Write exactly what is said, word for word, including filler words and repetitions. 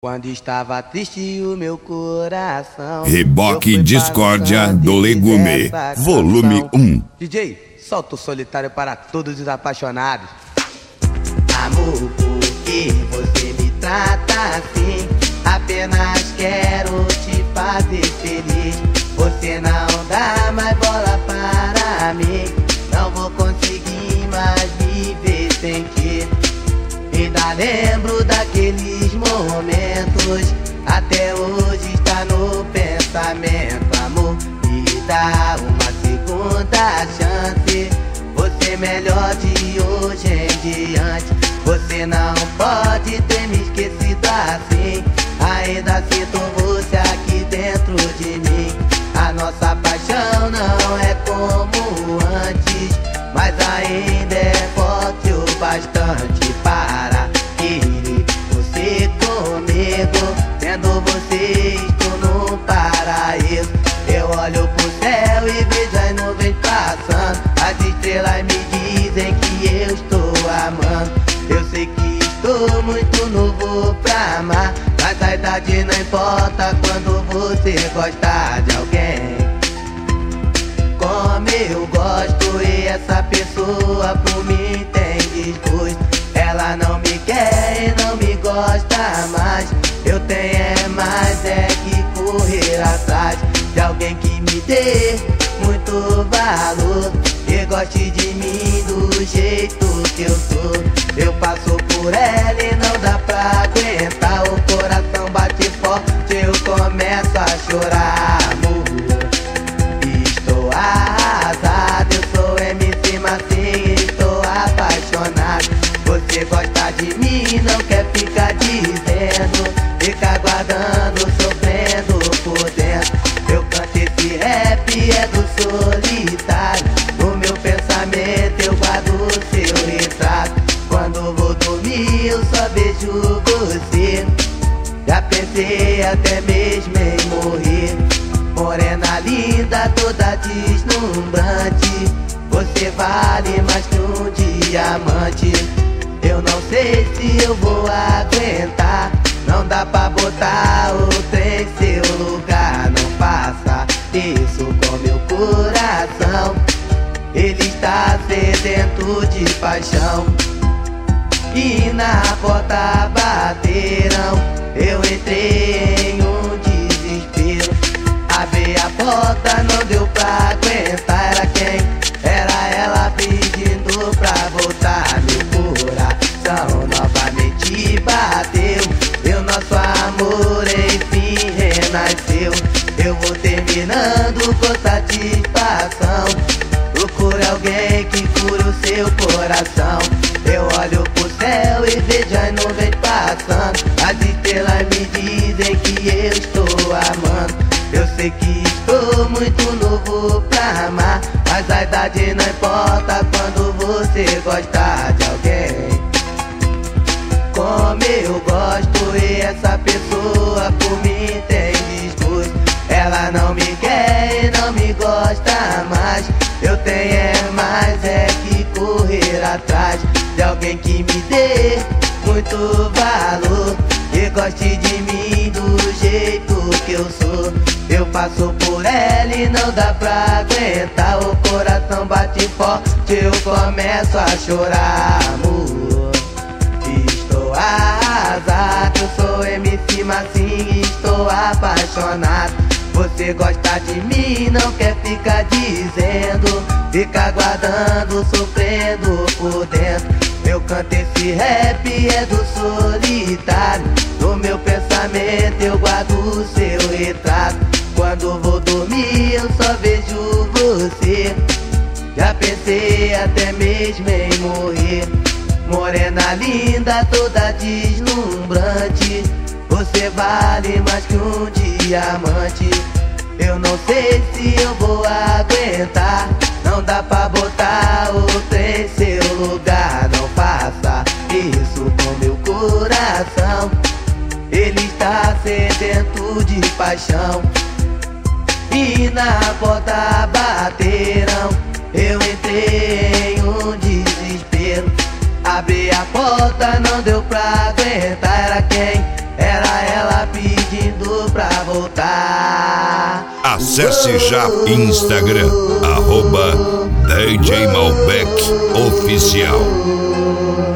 Quando estava triste o meu coração, Reboque Discórdia do Legume, volume um. D J, solta o solitário para todos os apaixonados. Amor, por que você me trata assim? Apenas quero te fazer feliz. Você não dá mais bola para mim. Não vou conseguir mais viver sem ti. Ainda lembro daqueles momentos, até hoje está no pensamento. Amor, me dá uma segunda chance. Você é melhor de hoje em diante. Você não pode ter me esquecido assim. Ainda sinto você aqui dentro de mim. A nossa paixão não é como antes, mas ainda é forte o bastante para querer você comigo. Tendo você estou no paraíso. Eu olho pro céu e vejo as nuvens passando. As estrelas me dizem que eu estou amando. Eu sei que estou muito novo pra amar, mas a idade não importa quando você gosta de alguém como eu gosto. E essa pessoa por mim tem desgosto. Ela não me quer e não me gosta mais. Eu tenho é mais é que correr atrás de alguém que me dê muito valor e goste de mim do jeito que eu sou. Eu passo por ela e não dá pra aguentar. O coração bate forte, eu começo a chorar. Amor, estou arrasado. Eu sou M C Massinho, estou apaixonado. Você gosta de mim, não quer ficar dizendo. Fica aguardando, sofrendo por dentro. Eu canto esse rap, é do solitário. No meu pensamento eu guardo o seu retrato. Quando vou dormir eu só vejo você. Já pensei até mesmo em morrer. Morena linda, toda deslumbrante. Você vale mais que um diamante. Eu não sei se eu vou aguentar. Não dá pra botar outro em seu lugar. Não faça isso com meu coração. Ele está sedento de paixão. E na porta bateram. Eu entrei em um desespero. Abri a porta, não deu pra aguentar. Era quem? Era ela pedindo pra voltar. Meu coração novamente bateu. E o nosso amor enfim renasceu. Eu vou terminando com satisfação. Procure alguém que cure o seu coração. Eu olho pro céu e vejo as nuvens passando. As estrelas me dizem que eu estou amando. Eu sei que estou muito novo pra amar, mas a idade não importa quando você gosta de alguém como eu gosto. E essa pessoa por mim tem desgosto. Ela não me quer e não me gosta mais. Eu tenho é mais é que correr atrás de alguém que me dê muito valor e goste de mim do jeito que eu sou. Eu passo por ela e não dá pra aguentar. O coração bate forte, eu começo a chorar. Amor, estou arrasado. Eu sou M C Massinho, estou apaixonado. Você gosta de mim, não quer ficar dizendo. Fica aguardando, sofrendo por dentro. Eu canto esse rap, é do solitário. No meu pensamento eu guardo o seu retrato. Quando vou dormir eu só vejo você. Já pensei até mesmo em morrer. Morena linda, toda deslumbrante. Você vale mais que um diamante. Eu não sei se eu vou aguentar. Não dá pra botar outro em seu lugar. Não faça isso com meu coração. Ele está sedento de paixão. E na porta bateram. Eu entrei em um desespero. Abri a porta, não deu pra aguentar. Era quem? Era ela voltar. Acesse já Instagram, arroba D J Malbec Oficial.